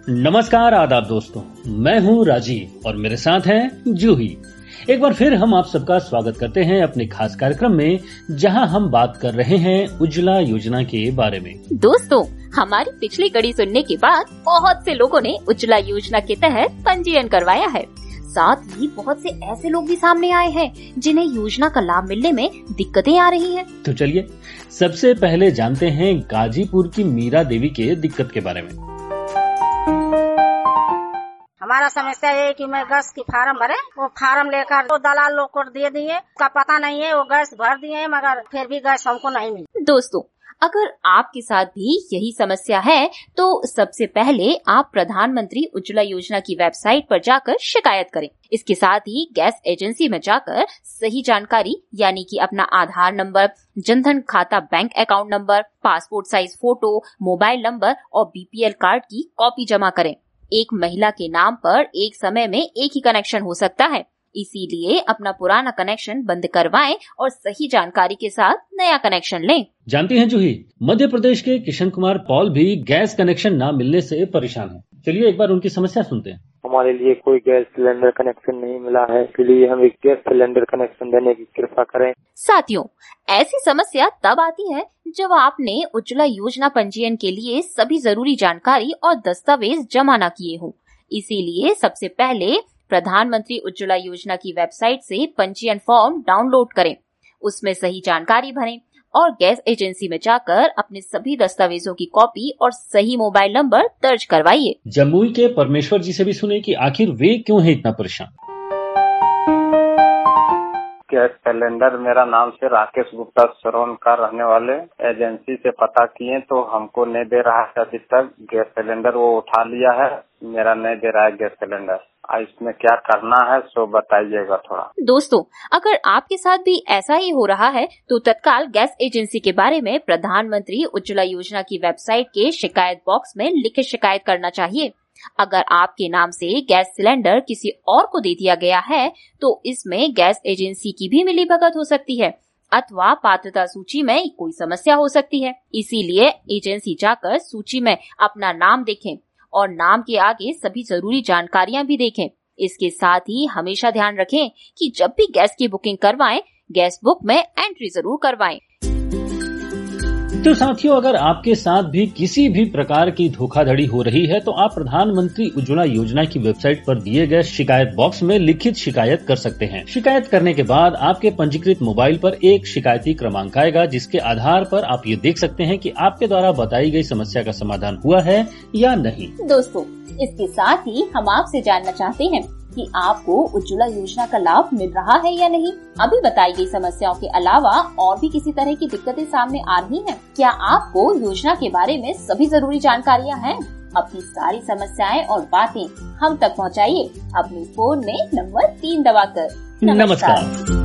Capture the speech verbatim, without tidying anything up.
नमस्कार आदाब दोस्तों, मैं हूँ राजीव और मेरे साथ हैं जूही। एक बार फिर हम आप सबका स्वागत करते हैं अपने खास कार्यक्रम में, जहां हम बात कर रहे हैं उज्ज्वला योजना के बारे में। दोस्तों, हमारी पिछली कड़ी सुनने के बाद बहुत से लोगों ने उज्ज्वला योजना के तहत पंजीयन करवाया है। साथ ही बहुत से ऐसे लोग भी सामने आए हैं जिन्हें योजना का लाभ मिलने में दिक्कतें आ रही हैं। तो चलिए सबसे पहले जानते हैं गाजीपुर की मीरा देवी के दिक्कत के बारे में। हमारा समस्या ये है कि मैं गैस की फार्म भरे, वो फार्म लेकर वो दलाल लोग को दे दिए, उसका पता नहीं है, वो गैस भर दिए मगर फिर भी गैस हमको नहीं मिली। दोस्तों, अगर आपके साथ भी यही समस्या है तो सबसे पहले आप प्रधानमंत्री उज्ज्वला योजना की वेबसाइट पर जाकर शिकायत करें। इसके साथ ही गैस एजेंसी में जाकर सही जानकारी यानी कि अपना आधार नंबर, जनधन खाता bank account number, passport size photo, mobile number और बीपीएल कार्ड की कॉपी जमा करें। एक महिला के नाम पर एक समय में एक ही कनेक्शन हो सकता है, इसीलिए अपना पुराना कनेक्शन बंद करवाएं और सही जानकारी के साथ नया कनेक्शन लें। जानती हैं जूही, मध्य प्रदेश के किशन कुमार पॉल भी गैस कनेक्शन न मिलने से परेशान हैं। चलिए एक बार उनकी समस्या सुनते हैं। हमारे लिए कोई गैस सिलेंडर कनेक्शन नहीं मिला है, इसलिए हम एक गैस सिलेंडर कनेक्शन देने की कृपा करें। साथियों, ऐसी समस्या तब आती है जब आपने उज्ज्वला योजना पंजीयन के लिए सभी जरूरी जानकारी और दस्तावेज जमा न किए हों। इसीलिए सबसे पहले प्रधानमंत्री उज्ज्वला योजना की वेबसाइट से पंजीयन फॉर्म डाउनलोड करें, उसमें सही जानकारी भरें और गैस एजेंसी में जाकर अपने सभी दस्तावेजों की कॉपी और सही मोबाइल नंबर दर्ज करवाइए। जमुई के परमेश्वर जी से भी सुने कि आखिर वे क्यों है इतना परेशान। गैस सिलेंडर, मेरा नाम से राकेश गुप्ता सरोन का रहने वाले, एजेंसी से पता किए तो हमको नहीं दे रहा है अभी तक गैस सिलेंडर। वो उठा लिया है, मेरा नहीं दे रहा है गैस सिलेंडर। इसमें क्या करना है सो बताइएगा थोड़ा। दोस्तों, अगर आपके साथ भी ऐसा ही हो रहा है तो तत्काल गैस एजेंसी के बारे में प्रधानमंत्री उज्ज्वला योजना की वेबसाइट के शिकायत बॉक्स में लिखित शिकायत करना चाहिए। अगर आपके नाम से गैस सिलेंडर किसी और को दे दिया गया है तो इसमें गैस एजेंसी की भी मिलीभगत हो सकती है अथवा पात्रता सूची में कोई समस्या हो सकती है। इसीलिए एजेंसी जाकर सूची में अपना नाम देखें और नाम के आगे सभी जरूरी जानकारियां भी देखें। इसके साथ ही हमेशा ध्यान रखें कि जब भी गैस की बुकिंग करवाएं, गैस बुक में एंट्री जरूर करवाएं। तो साथियों, अगर आपके साथ भी किसी भी प्रकार की धोखाधड़ी हो रही है तो आप प्रधानमंत्री उज्ज्वला योजना की वेबसाइट पर दिए गए शिकायत बॉक्स में लिखित शिकायत कर सकते हैं। शिकायत करने के बाद आपके पंजीकृत मोबाइल पर एक शिकायती क्रमांक आएगा, जिसके आधार पर आप ये देख सकते हैं कि आपके द्वारा बताई गई समस्या का समाधान हुआ है या नहीं। दोस्तों, इसके साथ ही हम आपसे जानना चाहते हैं कि आपको उज्ज्वला योजना का लाभ मिल रहा है या नहीं। अभी बताई गई समस्याओं के अलावा और भी किसी तरह की दिक्कतें सामने आ रही हैं? क्या आपको योजना के बारे में सभी जरूरी जानकारियां हैं? अपनी सारी समस्याएं और बातें हम तक पहुंचाइए अपने फोन में नंबर तीन दबाकर। नमस्कार।